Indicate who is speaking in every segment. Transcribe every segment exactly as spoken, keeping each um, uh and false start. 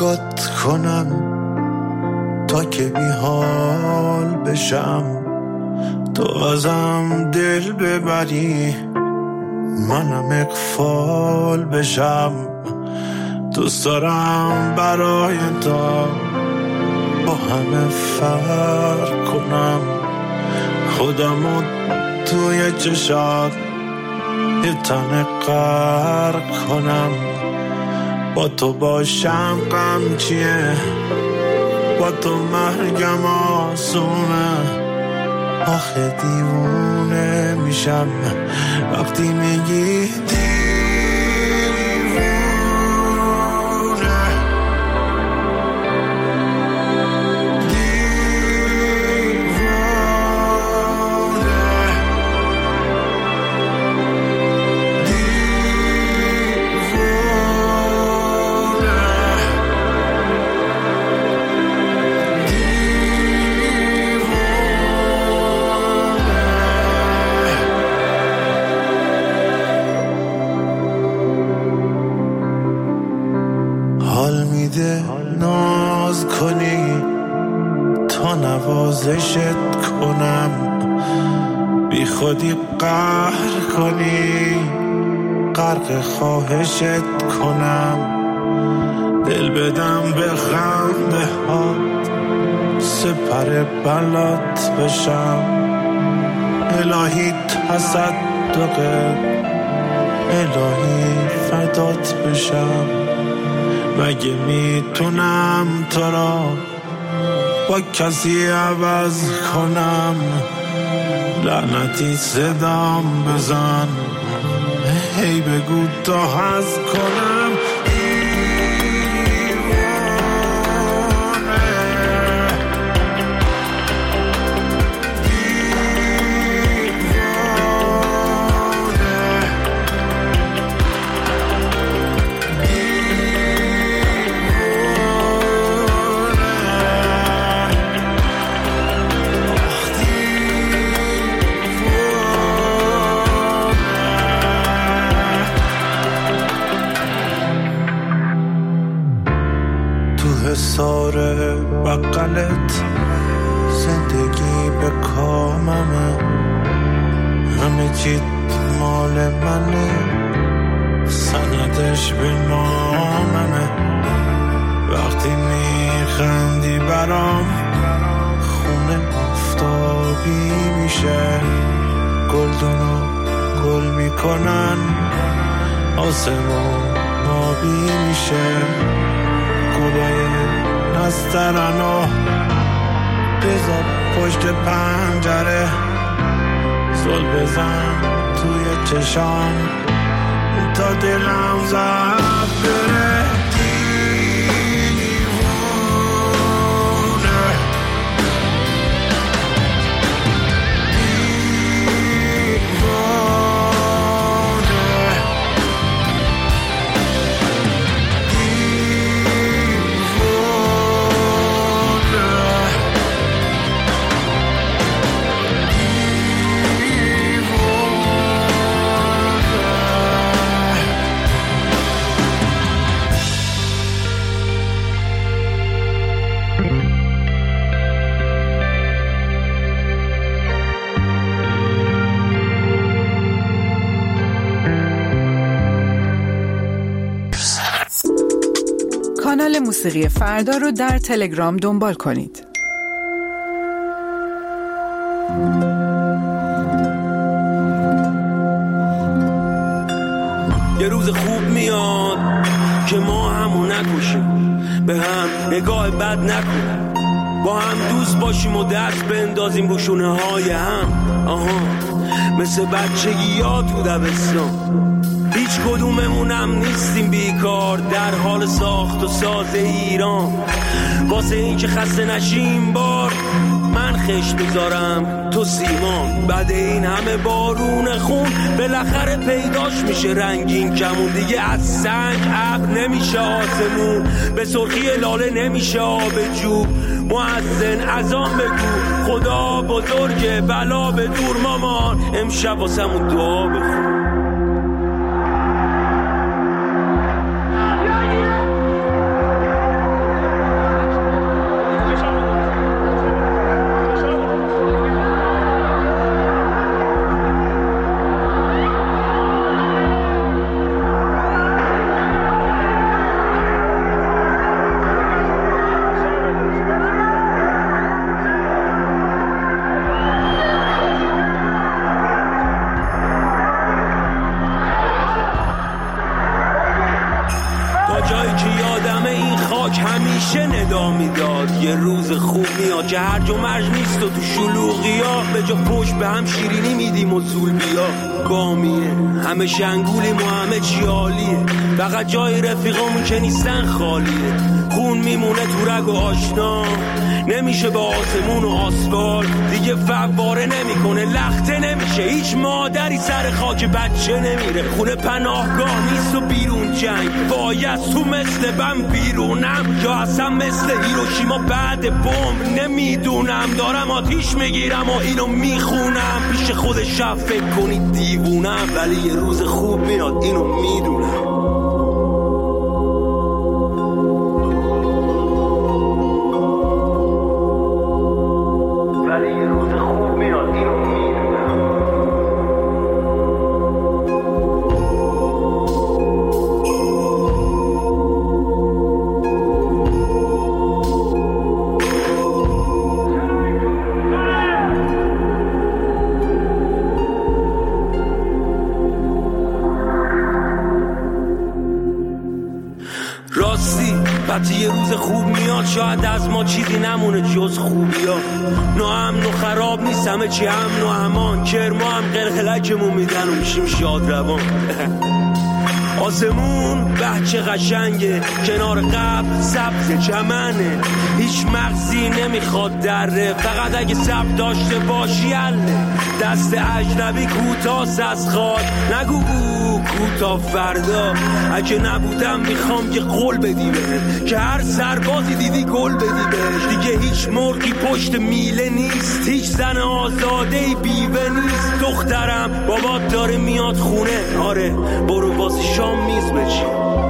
Speaker 1: نگات کنم تا که بی حال بشم، تو ازم دل ببری منم اغفال بشم. دوست دارم برای تو با همه فرق کنم، خودمو توی چشات یه تنه غرق کنم. با تو باشم غم چیه، با تو مرگم آسونه. آخه دیوونه میشم وقتی میگی ناز کنی تا نوازشت کنم، بی خودی قهر کنی غرق خواهشت کنم. دل بدم به خنده هات سپر بلات بشم، الهی تصدقت الهی فدات بشم. مگه میتونم تو را با کسی عوض کنم؟ لعنتی صدام بزن هی بگو تا هست کنم. ساره بقلت زندگی به کاممه، همه چیت مال منه، سندش به ناممه. وقتی میخندی برام خونه آفتابی میشه، گلدونو گل میکنن آسمون آبی میشه. گلای نسترنو بذار پشت پنجره، زل بزن توی چشام تا دلم زد بره.
Speaker 2: کانال موسیقی فردا رو در تلگرام دنبال کنید.
Speaker 3: یه روز خوب میاد که ما همون نکشیم، به هم نگاه بد نکنیم، با هم دوست باشیم و دست بندازیم رو شونه های هم. آها مثل بچگی ها تو دبستان، هیچ کدوممونم نیستیم بیکار در حال ساخت و ساز ایران. واسه این که خسته نشیم بار من خش بذارم تو سیمان. بعد این همه بارون خون بالاخره پیداش میشه رنگین کمون، دیگه از سنگ ابر نمیشه آسمون، به سرخی لاله نمیشه آب جوب. مؤذن اذان بگو خدا بزرگه بلا به دور مامان، امشب واسمون دعا بخون. بچه ندا میداد یه روز خوب میاد که هر جا مرج نیست و تو شلوغی ها به جا پشت به هم شیرینی میدیم و زول بیا بامیه همه شنگولیم و همه چی عالیه فقط جای رفیقامون که نیستن خالیه خون میمونه تو رگ و آشنا نمیشه با آسمون و آسفال دیگه فواره نمیکنه لخته نمیشه هیچ مادری سر خاک بچه نمیره خونه پناهگاه نیست و بیرون جنگ باید تو مثل بم بیرونم یا اصلا مثل هیروشیما بعد بمب نمیدونم دارم آتیش میگیرم و اینو میخونم پیش خود شب فکر کنید دیوونم ولی یه روز خوب میاد اینو میدونم وقتی یه روز خوب میاد شاید از ما چیزی نمونه جز خوبی ها ناامن و خراب نیست همه چی امن و امان کرما هم قلقلکمون میدن و میشیم شاد روان آسمون بچه قشنگه کنار قبل سبز چمنه هیچ مغزی نمیخواد دره فقط اگه سب داشته باشی اله دست اجنبی کوتاست از خاک نگو بو کوتا فردا اگه نبودم میخوام که قول بدی بهم که هر سربازی دیدی گل بدی بهش دیگه هیچ مرغی پشت میله نیست هیچ زن آزادهی بیوه نیست دخترم بابات داره میاد خونه آره برو واسه شام میز بچی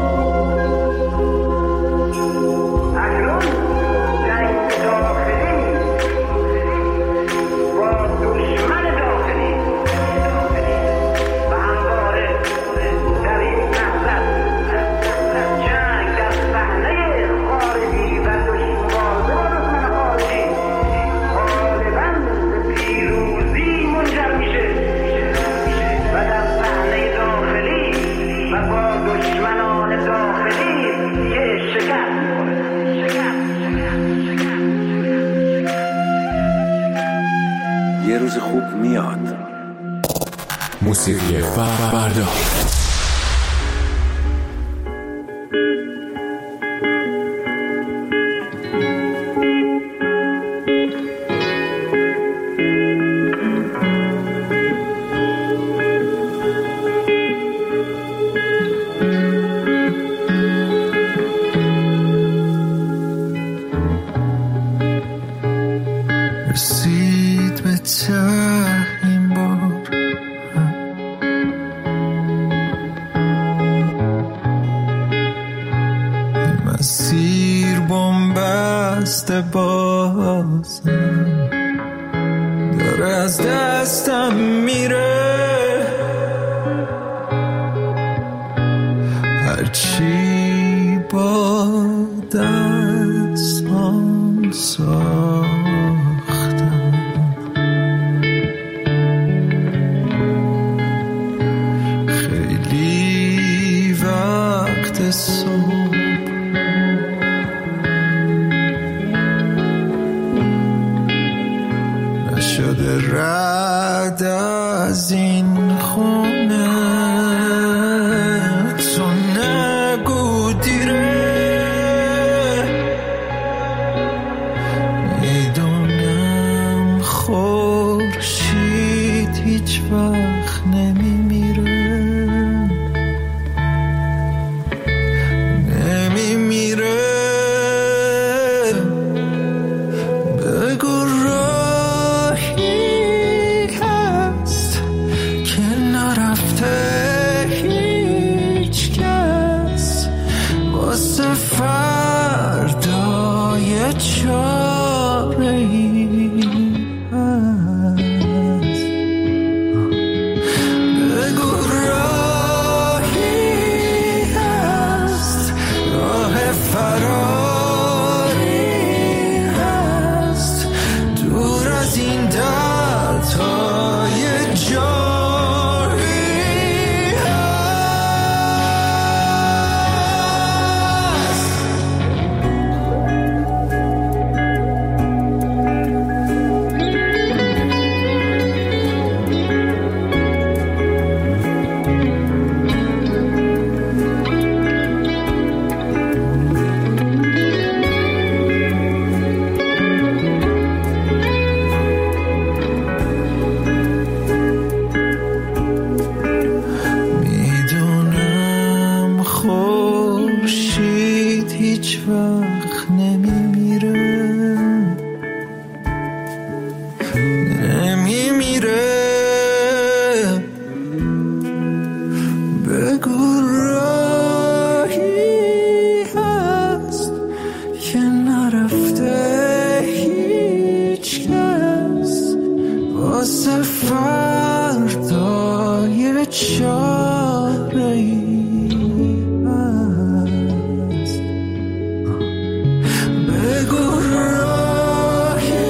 Speaker 3: یه روز خوب میاد.
Speaker 4: موسیقی فردا
Speaker 5: رسید به ته این بار مسیر بنبسته بازم داره از دستم میره هرچی با دستم ساختم خیلی وقت صبح نشده رد از این خونه تو نگو دیره میدونم خورشید هیچ وقت نمیمیره نمیمیره بگو راهی هست که نرفته چاره‌ای هست. بگو راهی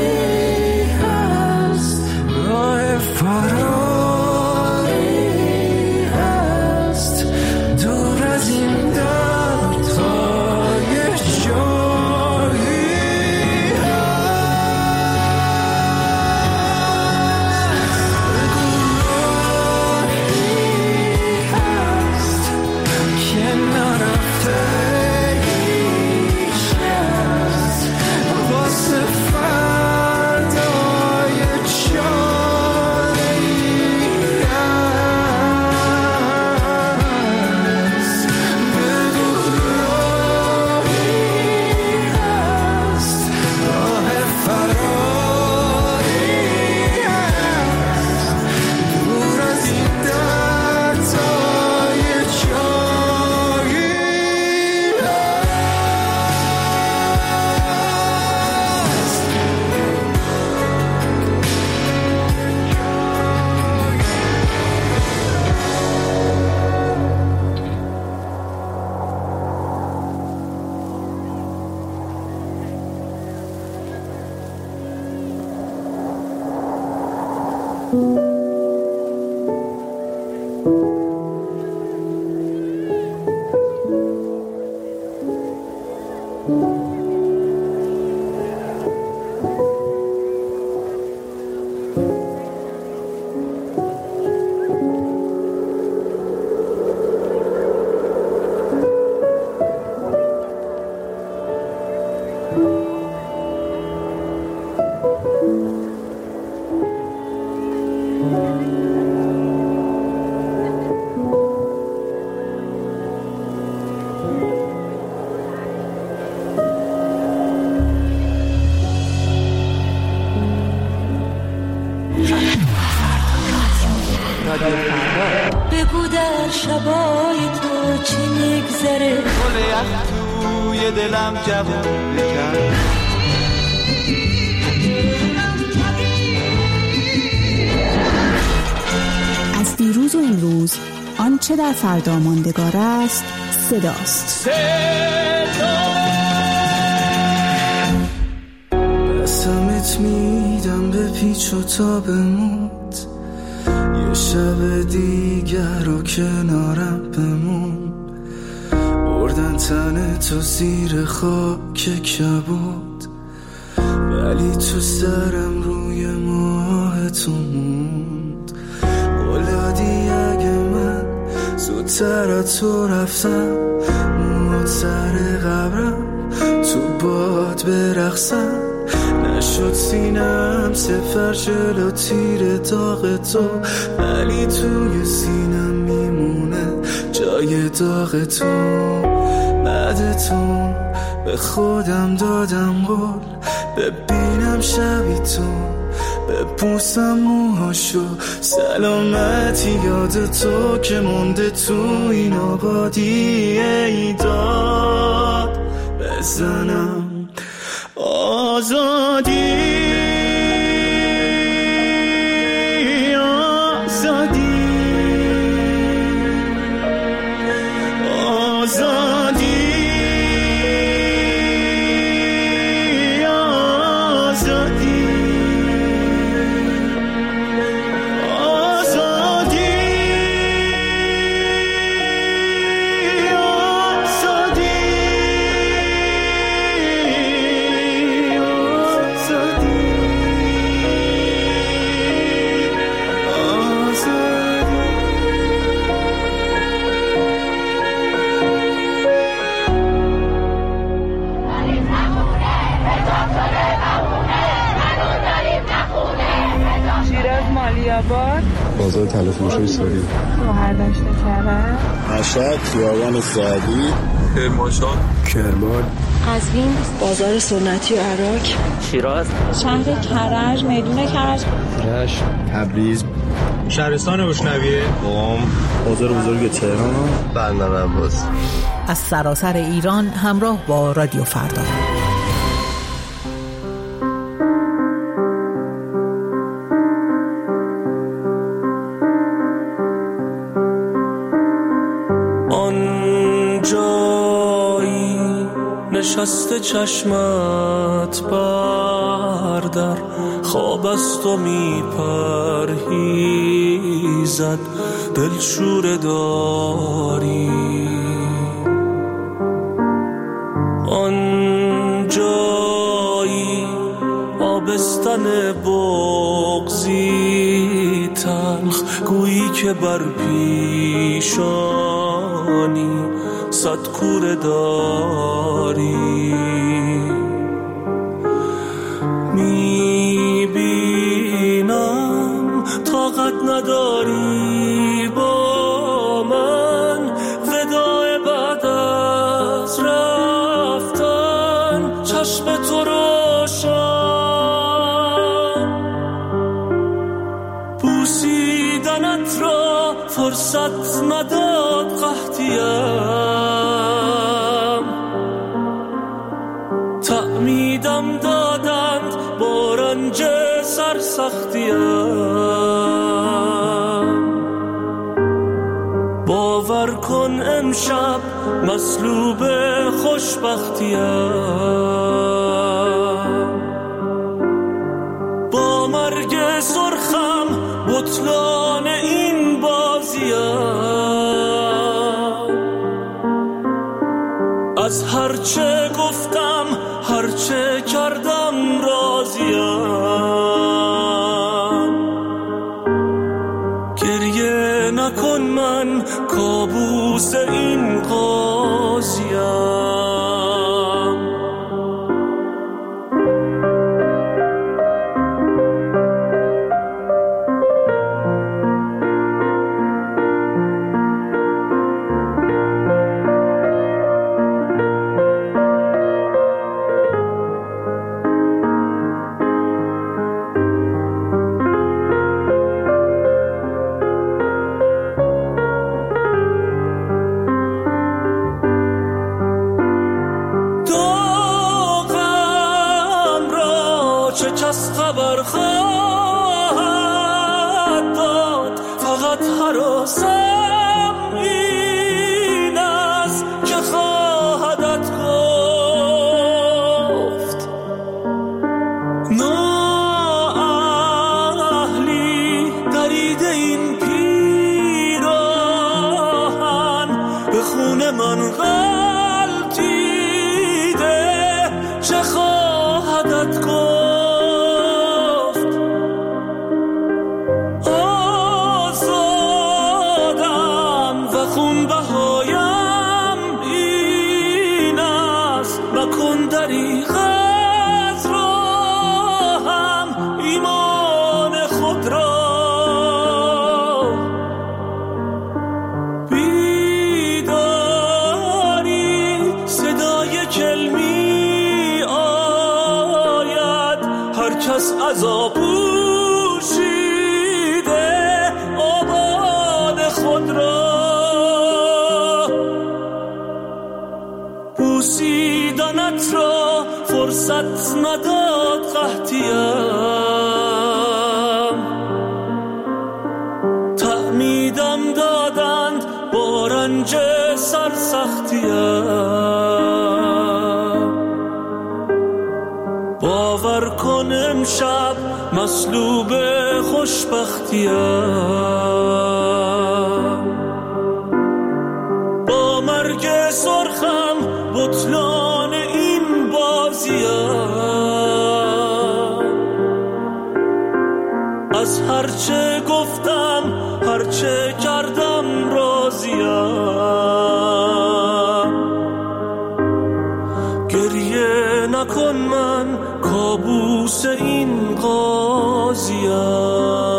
Speaker 5: هست، راه فراری هست، دور از این درد تا یه جایی
Speaker 4: بگو در شبای تو چی میگذره،
Speaker 5: گل یخ توی دلم جوون بکن.
Speaker 6: از دیروز و امروز آنچه در فردا ماندگار است صداست.
Speaker 5: قسمت میدم به پیچ و تابمون، یه شب دیگر رو کنارم بمون. بردن تن تو زیر خاک کبود، ولی تو سرم روی ماه تو موند. بلادی اگه من زودتر از تو رفتم، موت سر قبرم تو باد برقصم. نشد سینم سفر جلو تیر داغ تو، ولی توی سینم میمونه جای داغ تو. بعد تو به خودم دادم قول، ببینم شبی تو، ببوسم موهاشو. سلامتی یاد تو که مونده تو این آبادی، ای داد بزنم آزادی. آزادی آزادی آزادی
Speaker 7: بازار تلفروشی ساری،
Speaker 8: مهردشت کرد،
Speaker 7: مشهد، خیابان سعدی،
Speaker 3: کرمانشاه،
Speaker 7: کرمان،
Speaker 4: قزوین، بازار سنتی و عراق،
Speaker 9: شیراز،
Speaker 8: شهر کرج، میدون کرج،
Speaker 7: رشت، تبریز،
Speaker 10: شهرستان بشنویه،
Speaker 7: قم، بازار بزرگ تهران، بندر عباس.
Speaker 2: از سراسر ایران همراه با رادیو فردا.
Speaker 3: نشسته چشمت بردر، خواب از تو می پرهیزد، دلشوره داری. آن جایی آبستن بغضی تلخ، گویی که بر پیشانی صد کوره داری. میبینم طاقت نداری با من، وداع بعد از رفتن چشم تو روشن. بوسیدنت را فرصت نداد قحطیم، تعمیدم دادند با رنج سرسختیم. باور کن امشب مصلوب خوشبختیم، با مرگ سرخم بطلان این بازیم. از هرچه گفتم هرچه کردم راضیم. گریه نکن من کابوس این قاضیم. بوسیدنت را فرصت نداد قحطیم، تعمیدم دادند با رنج سرسختیم. باور کن امشب مصلوب خوشبختیم، با مرگ سرخم بطلان این بازیم. از هرچه گفتم هرچه کردم راضیم. گریه نکن من کابوس این قاضیم.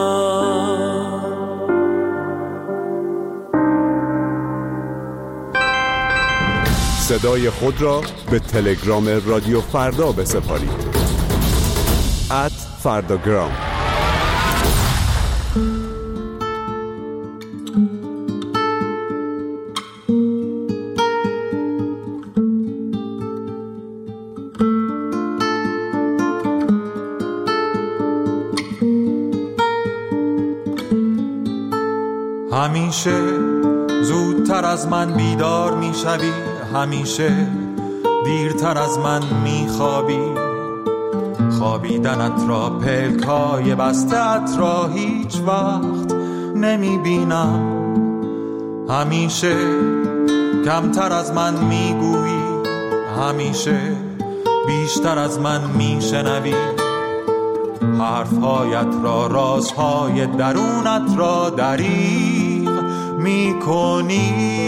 Speaker 9: صدای خود را به تلگرام رادیو فردا بسپارید. ات فرداگرام.
Speaker 11: همیشه زودتر از من بیدار می شوی، همیشه
Speaker 5: دیرتر از من میخوابی، خوابیدنت را پلکای بستت را هیچ وقت نمیبینم. همیشه کمتر از من میگویی، همیشه بیشتر از من میشنوی. حرفهایت را، رازهای درونت را دریغ میکنی.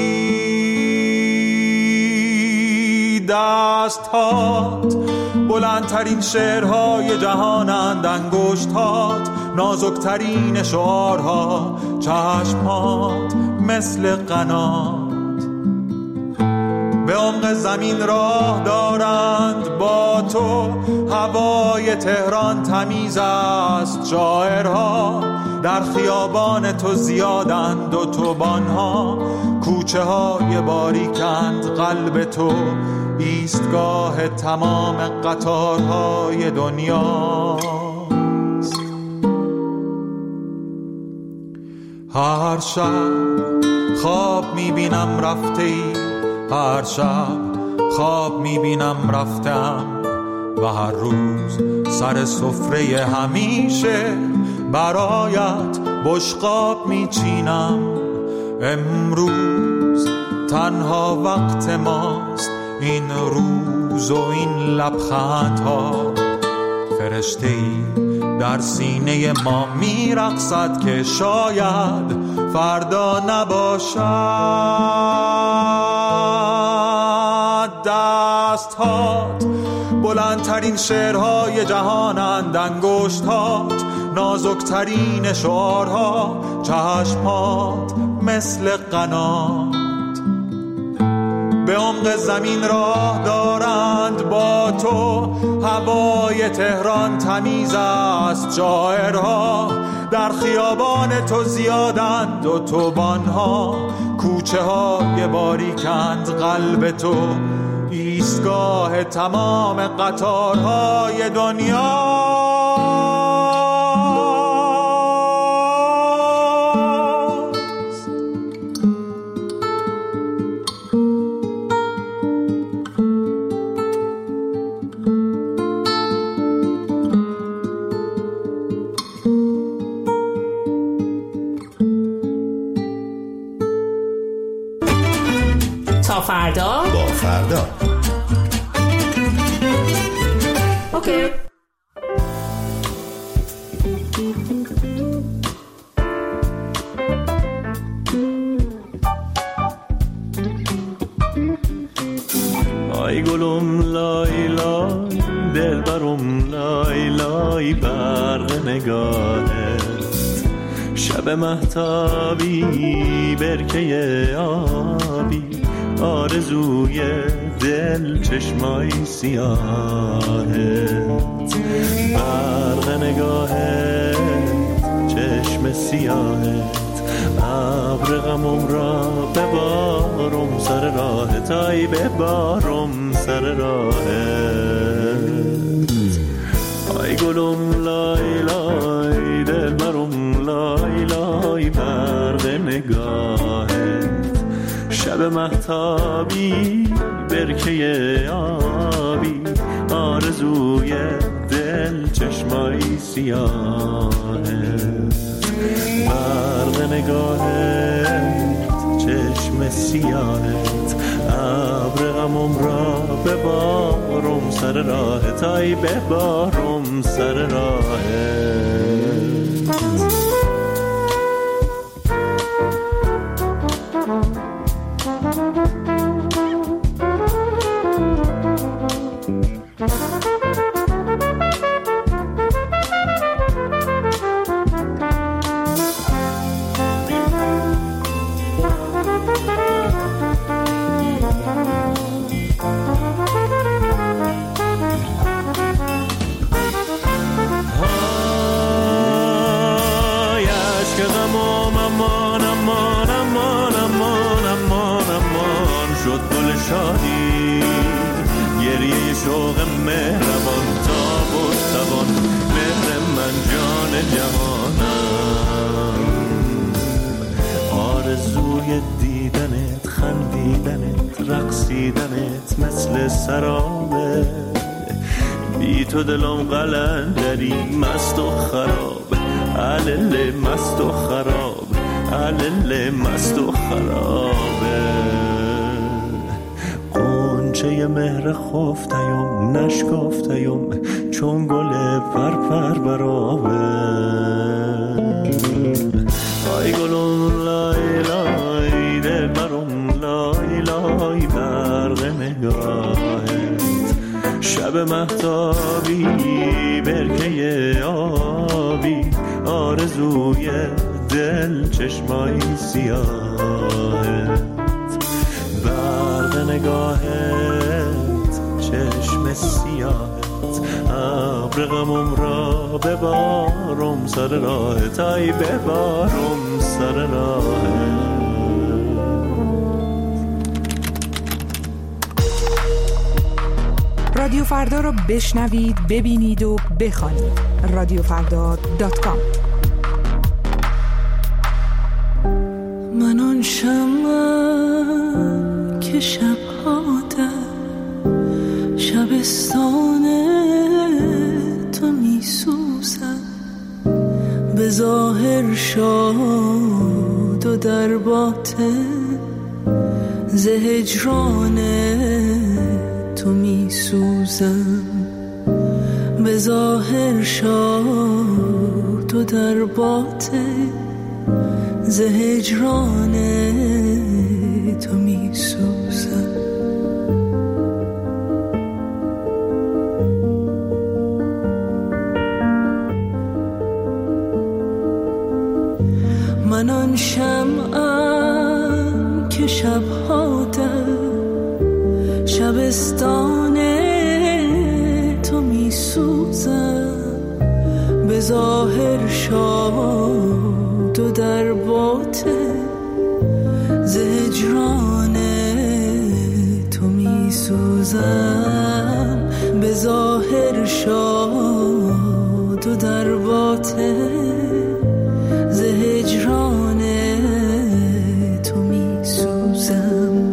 Speaker 5: دستهات بلندترین شعرهای جهانند، انگشتهات نازکترین شعارها، چشمهات مثل قنات به عمق زمین راه دارند. با تو هوای تهران تمیز است، شاعرها در خیابان تو زیادند، اتوبان‌ها کوچه های باریکند. قلب تو ایستگاه تمام قطارهای دنیاست. هر شب خواب میبینم رفته ای، هر شب خواب میبینم رفتم، و هر روز سر سفره همیشه برایت بشقاب میچینم. امروز تنها وقت ماست، این روز و این لبخندها. فرشته‌ای در سینه ما میرقصد که شاید فردا نباشد. دستهات بلندترین شعرهای جهانند، انگشتهات نازکترین شعارها، چشمهات مثل قنات به عمق زمین راه دارند. با تو هوای تهران تمیز است، شاعرها در خیابان تو زیادند، اتوبان‌ها کوچه های باریکند. قلب تو ایستگاه تمام قطارهای دنیا.
Speaker 11: تا فردا
Speaker 12: با فردا.
Speaker 11: اوکی.
Speaker 13: آی گلم لای لای، دل برم لای لای، برق نگاهت شب مهتابی، برکه آبی، آرزوی دل چشمای سیاهت، برق نگاهت چشم سیاهت، ابر غمم را ببارم سر راهت، آی ببارم سر راهت. آی گلم لای لای، دل برم لای لای، برق نگاهت شب مهتابی، برکه آبی، آرزوی دل چشمای سیاهت، برق نگاهت چشم سیاهت، ابر غمم را ببارم سر راهت، آی ببارم سر راهت. شادی گریه شوق مهربان، تاب و توان مهر من جان جهانم، آرزوی دیدنت، خندیدنت، رقصی دیدنت مثل سرابه، بی تو دلم قلندری مست و خراب، علل مست و خراب، علل مست و خرابه. قنچه مهر خفتیم نشکفتیم چون گل پرپر برابه. آی گلون لای لای دل برون لای لای برق نگاهت، شب مهتابی برکه آبی، آرزوی دل چشمای سیاهت، برق نگاهت چشم سیاهت، ابر غمم را ببارم سر راهت، ای ببارم سر راهت.
Speaker 2: رادیو فردا رو بشنوید، ببینید و بخوانید. رادیو فردا دات کام.
Speaker 4: من آن شمعم که شبها در شبستان تو می سوزم، به ظاهر شاد و در باطن ز هجران تو می سوزم، به ظاهر شاد و در باطن ز هجران تو می سوزم. من آن شمعم که شبها در شبستان تو می سوزم، به ظاهر شاد و در باطن ز هجران تو می سوزم، به ظاهر شاد و در باطن ز هجران تو می سوزم.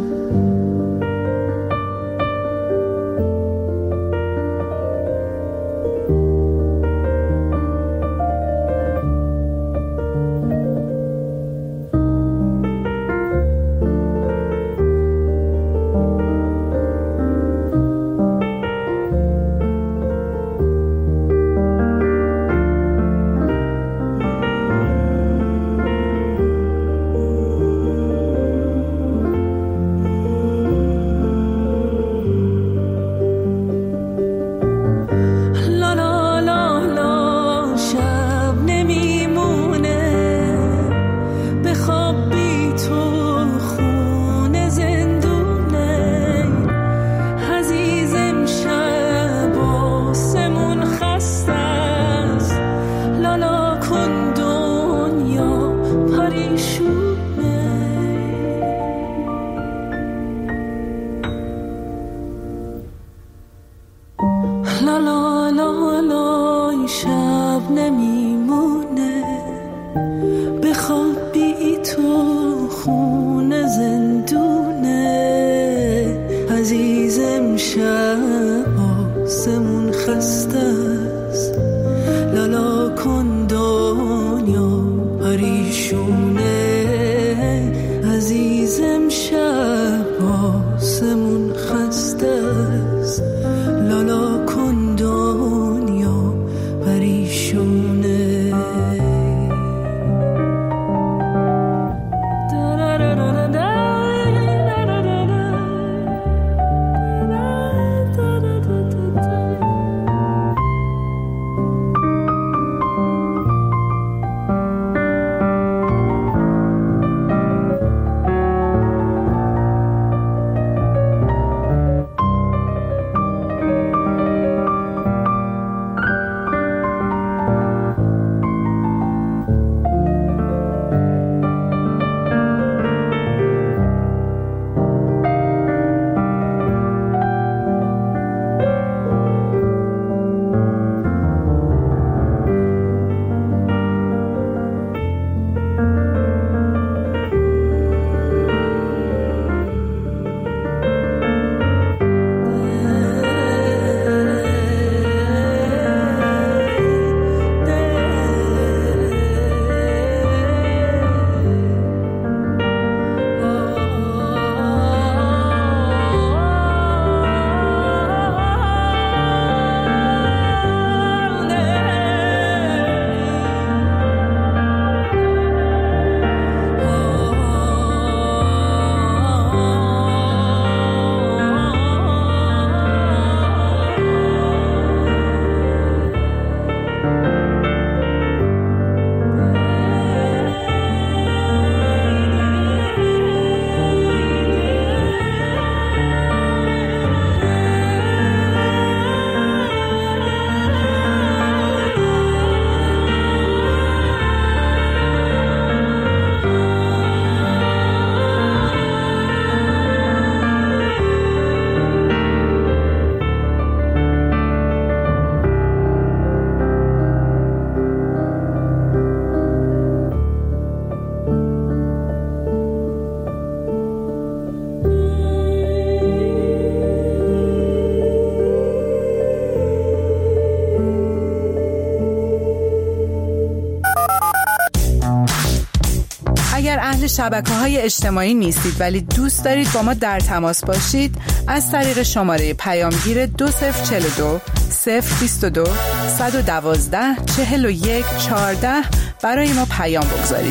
Speaker 2: اگر اهل شبکه‌های اجتماعی نیستید ولی دوست دارید با ما در تماس باشید، از طریق شماره پیامگیر دو صفر چهل و دو صفر بیست و دو صد و دوازده چهل و یک چهارده برای ما پیام بگذارید.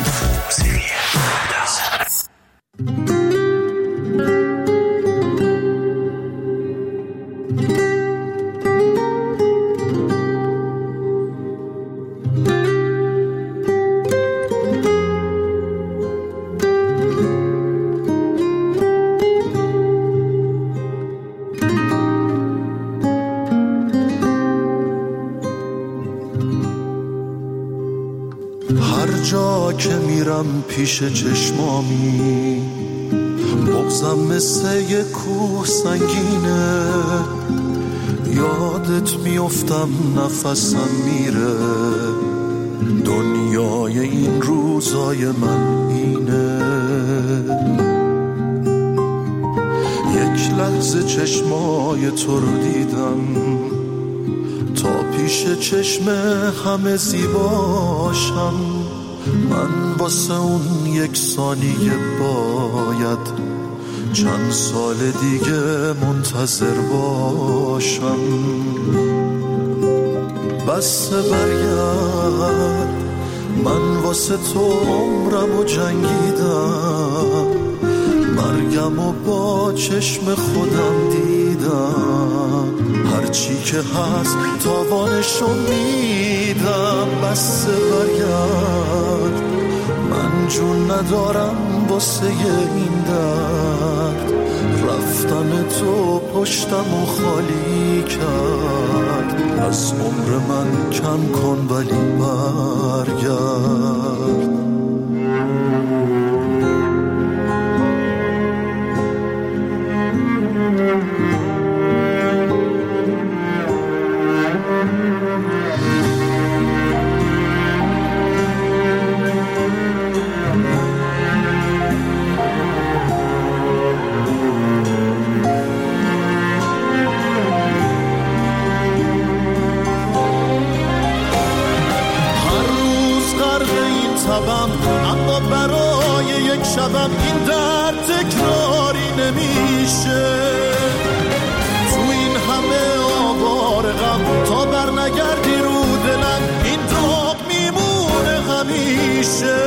Speaker 12: جا که میرم پیش چشمامی، بغضم مثل یه کوه سنگینه، یادت میافتم نفسم میره، دنیای این روزای من اینه. یک لحظه چشمای تو رو دیدم، تا پیش چشم همه زیباشم، من واسه اون یک ثانیه باید چند سال دیگه منتظر باشم. بس برگرد، من واسه تو عمرم و جنگیدم، مرگم و با چشم خودم دیدم، هرچی که هست تاوانشو میدم. بس برگرد، من جون ندارم واسه این درد، رفتن تو پشتم و خالی کرد، از عمر من کم کن ولی برگرد. اما برای یک شبم این درد تکراری نمیشه، تو این همه آوار غم تا بر نگردی رو دلم، این داغ میمونه همیشه.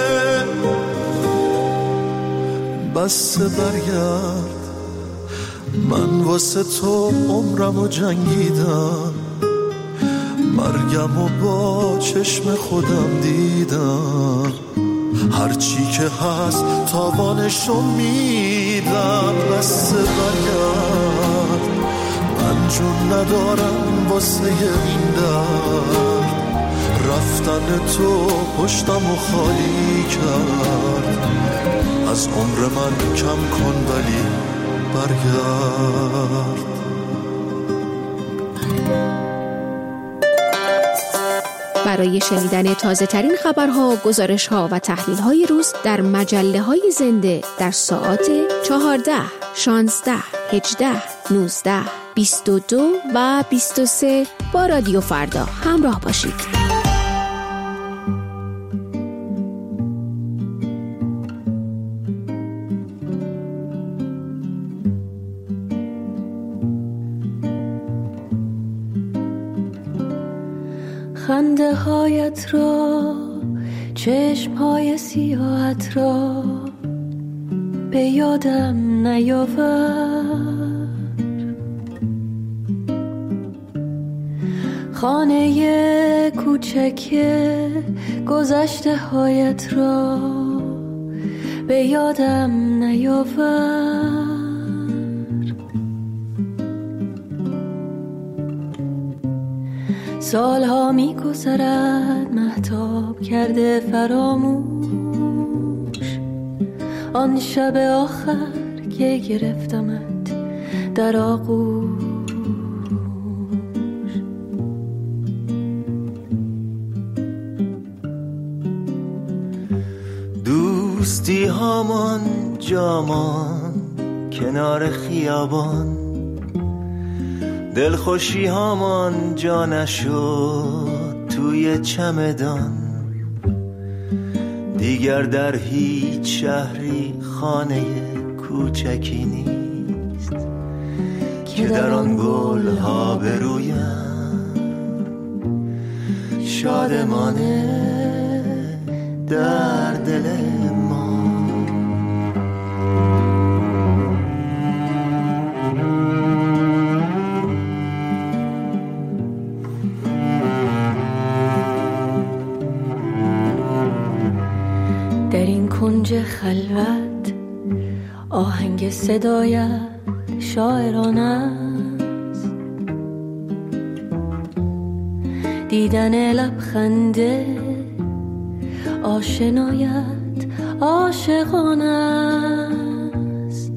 Speaker 12: بس برگرد، من واسه تو عمرم و جنگیدم، مرگم و با چشم خودم دیدم، هرچی که هست تاوانشو میدم. بس برگرد، من جون ندارم واسه این درد، رفتن تو پشتم و خالی کرد، از عمر من کم کن ولی برگرد.
Speaker 14: برای شنیدن تازه ترین خبرها، گزارش‌ها و تحلیل‌های روز در مجله‌های زنده در ساعات چهارده، شانزده، هجده، نوزده، بیست و دو و بیست و سه با رادیو فردا همراه باشید.
Speaker 4: خنده هایت را، چشم های سیاهت را به یادم نیاور، خانه کوچک گذشته هایت را به یادم نیاور. سالها می گذرد مهتاب کرده فراموش، آن شب آخر که گرفتمت در آغوش.
Speaker 5: دوستی هامان جامان کنار خیابان، دلخوشی هامان جا نشد توی چمدان، دیگر در هیچ شهری خانه کوچکی نیست که در آن گل ها برویم شادمانه در دل ما.
Speaker 4: در این کنج خلوت آهنگ صدایت شاعرانه است، دیدن لبخند آشنایت عاشقانه است.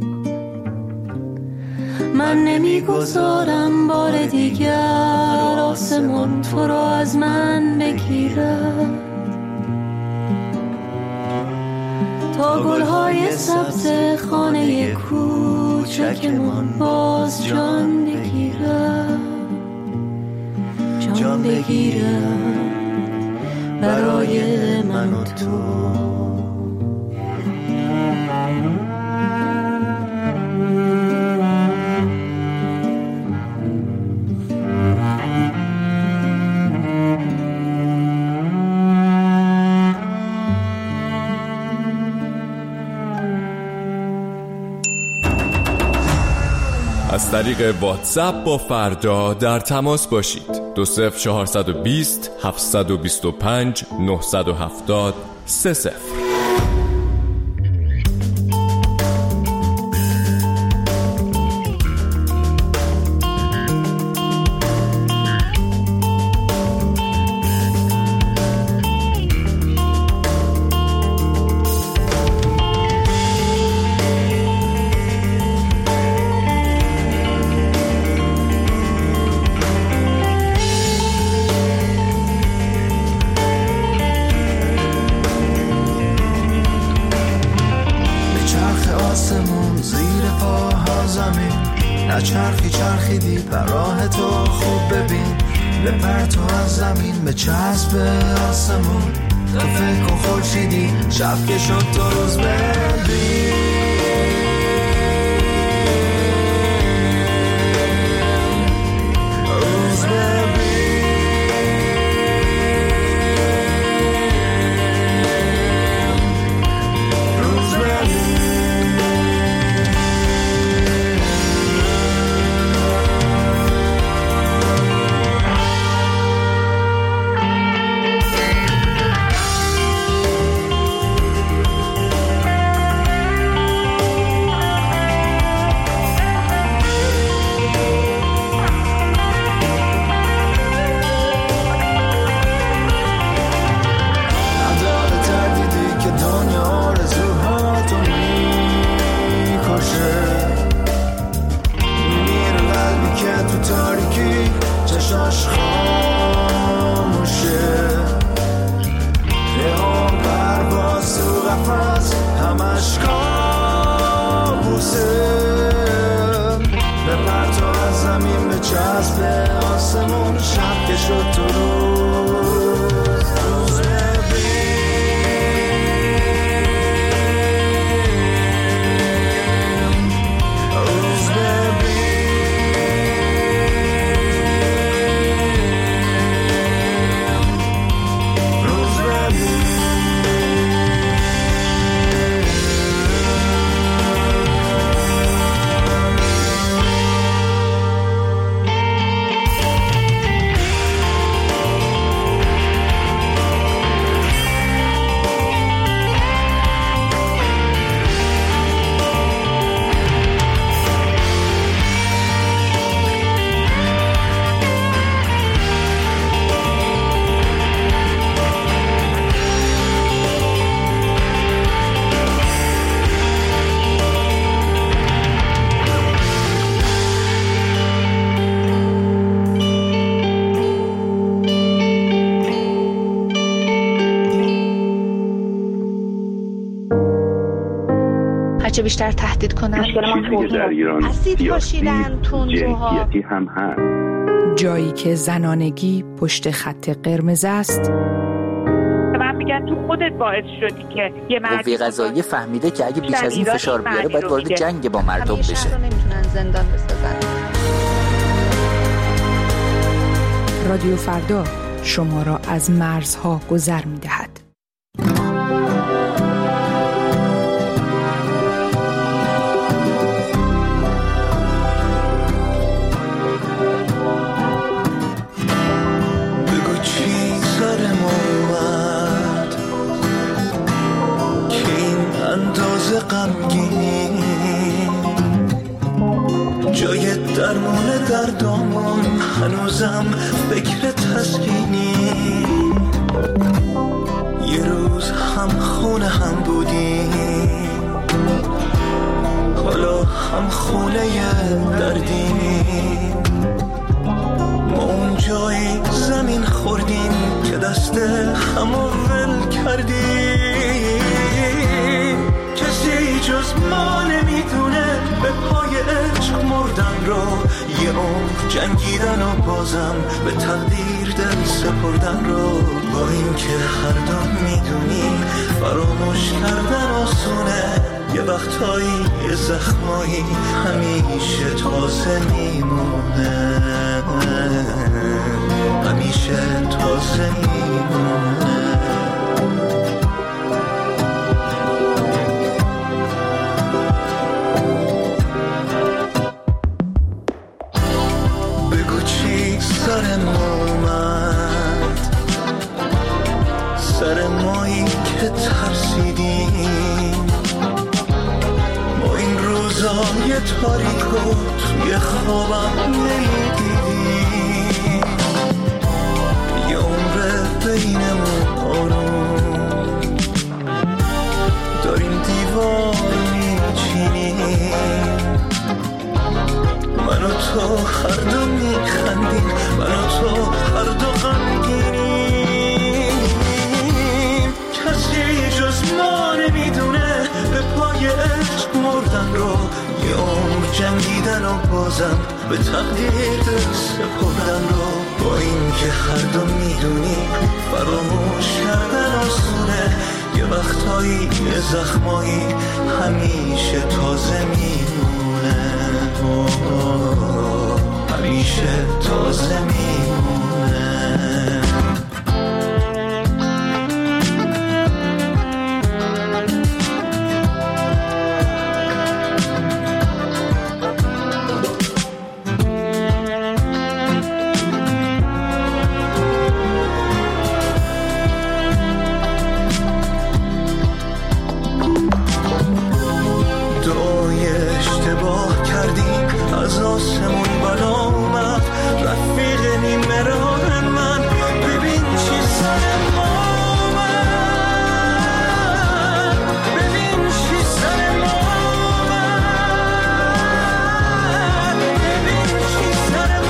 Speaker 4: من نمیگذارم بار دیگر آسمان تو را از من بگیرد تا گلهای سبز خانه کوچکمان باز جان بگیرد، جان بگیرد برای من و تو.
Speaker 15: از طریق واتساپ با فردا در تماس باشید. دو صفر چهارصد بیست هفتصد و بیست و پنج نهصد و هفتاد سه صفر.
Speaker 12: چرخی چرخیدی بر راه تو خوب ببین، بپر تو از زمین به چسب آسمون، تو فکر و خورشیدی شب که شد تو روز ببین. روز ببین روز ببین چشاش خاموشه، ریحان پرواز تو قفس همش کابوسه، بپر تو از زمین به چسب آسمون، شب که شد تو روز روز
Speaker 8: چه بیشتر تهدید کنن.
Speaker 16: مشکل ما در ایران
Speaker 8: اسید پاشیدن تندروها
Speaker 16: هم هست.
Speaker 2: جایی که زنانگی پشت خط قرمز است.
Speaker 17: من میگن
Speaker 8: تو خودت باعث شدی که یه مردی
Speaker 16: قوه قضاییه فهمیده که اگه بیش از این فشار بیاره باید وارد جنگ با مردم بشه.
Speaker 17: شهر رو نمیتونن زندان بسازن.
Speaker 2: رادیو فردا شما را از مرزها گذر می‌دهد.
Speaker 12: جای درمون دردامون هنوزم فکر تسکینی. یه روز هم خونه هم بودیم، حالا هم خونه دردیم. ما اون جای زمین خوردیم که دست همو ول کردیم. کسی جز ما نمیدونه به پای عشق مردن رو، یه عمر جنگیدن و بازم به تقدیر دل سپردن رو. با این که هر دو میدونیم فراموش کردن آسونه، یه وقتایی یه زخمایی همیشه تازه میمونه، همیشه تازه میمونه. سرم اومد، سر مایی که ترسیدیم. ما این روزای تاریکو توی خوابم نمیدیدیم. یه عمر بینمون آروم داریم دیوار میچینیم. من و تو هر دو میخندیم، من و تو هر دو غمگینیم. کسی جز ما نمیدونه به پای عشق مردن رو، یه عمر جنگیدن و بازم به تقدیر دل سپردن رو. با این که هر دو میدونیم فراموش کردن آسونه، یه وقتایی یه زخمایی همیشه تازه میمونه، همیشه تازه میمونه. دعای اشتباه کردیم، از آسمون بالا اومد رفیق نیمه راه من. ببین چی سرم آمد، ببین چی سرم آمد، ببین چی سرم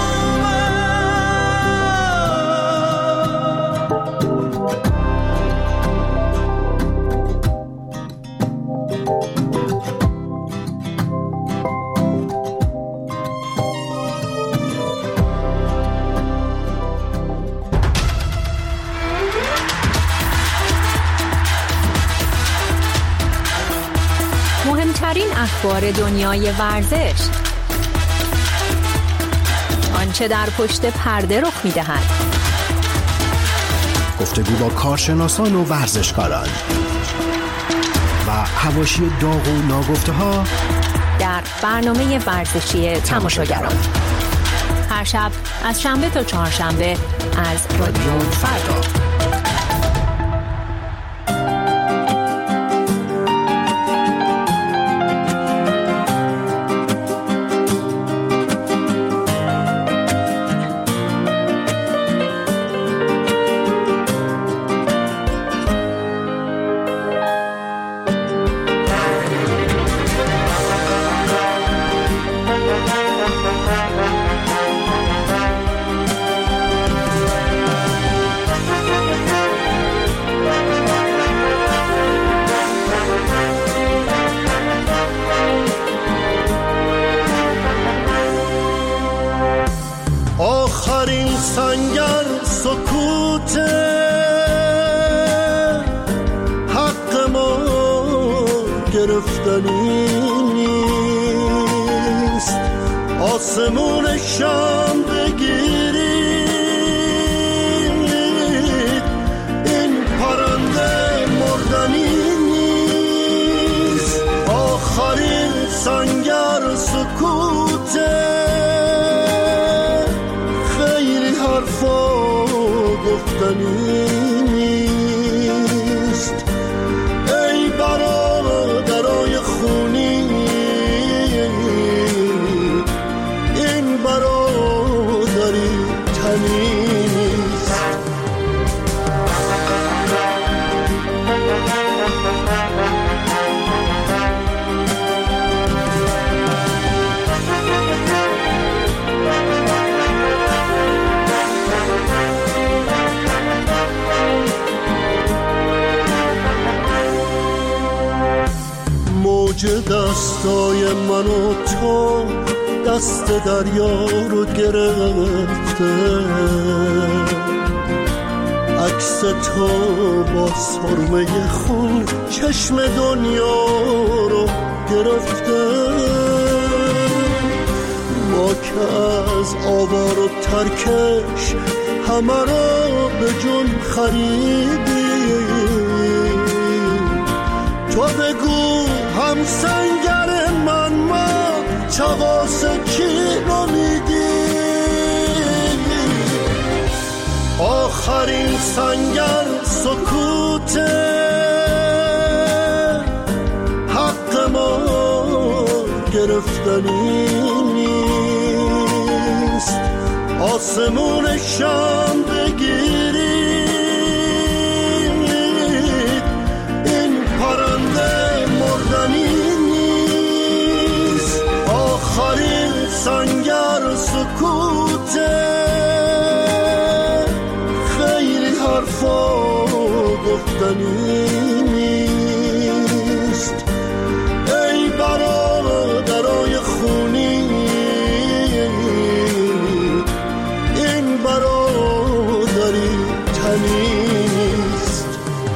Speaker 14: مهمترین اخبار دنیای ورزش، آنچه در پشت پرده رخ می‌دهد،
Speaker 18: گفتگو با کارشناسان و ورزشکاران و حواشی داغ و ناگفته‌ها
Speaker 14: در برنامه ورزشی تماشاگران. هر شب از شنبه تا چهارشنبه از رادیو فردا.
Speaker 12: گرفتنی نیست. آسمون شام بگیرید، این پرنده مردنی نیست. آخرین سنگر سکوته، خیلی حرفا گفتنی نیست. ای برادرای خونی، این برادری تنی نیست. موج دستای من و تو دست دریا رو گرفته، عکس تو با سرمه خون چشم دنیا رو گرفته. ما که از آوار و ترکش همه رو به جون خریدیم. تو بگو هم سنگر من، ما چواس کی رو میدیم. آخرین سنگر سکوته، حق ما گرفتنی نیست. آسمون شام بگیرید، این پرنده مردنی نیست. آخرین سنگر سکوته، خیلی حرفا گفتنی نیست. ای برادرای خونی، این برادری تنی نیست.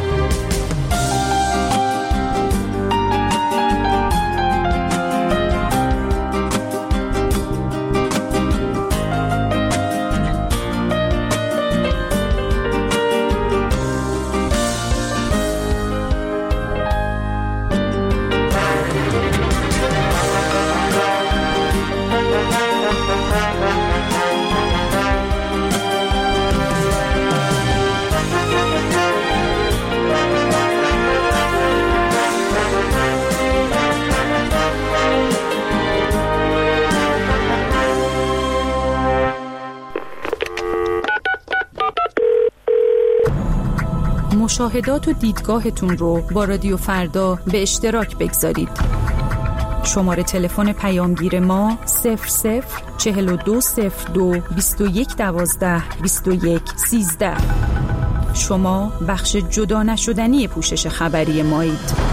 Speaker 2: مشاهدات و دیدگاهتون رو با رادیو فردا به اشتراک بگذارید. شماره تلفن پیامگیر ما صفر صفر چهل و دو صفر دو بیست و یک دوازده بیست و یک سیزده. شما بخش جدا نشدنی پوشش خبری مایید.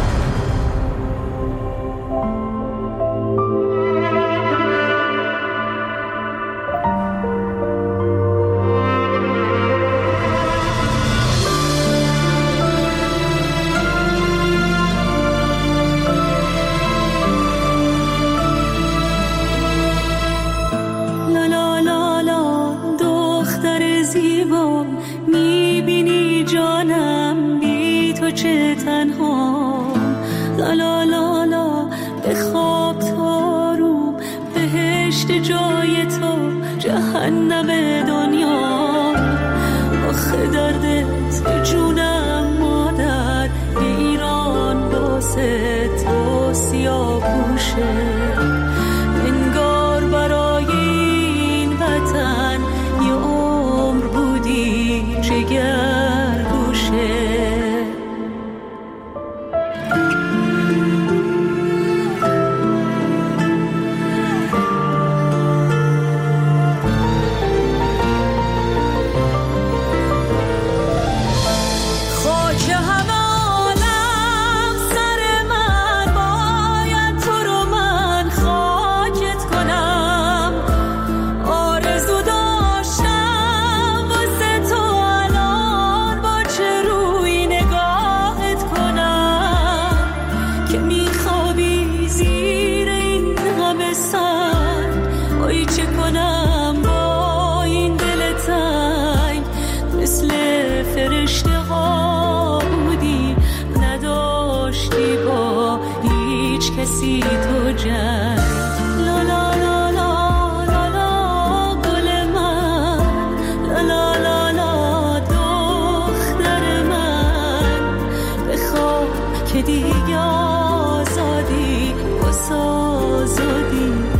Speaker 4: خاک همه عالم سر من، باید تو رو من نداشتی با هیچ کسی تو جنگ. لا لا لا لا لا لا گل من، لا لا لا لا دختر من، بخواب که دیگه آزادی، بس آزادی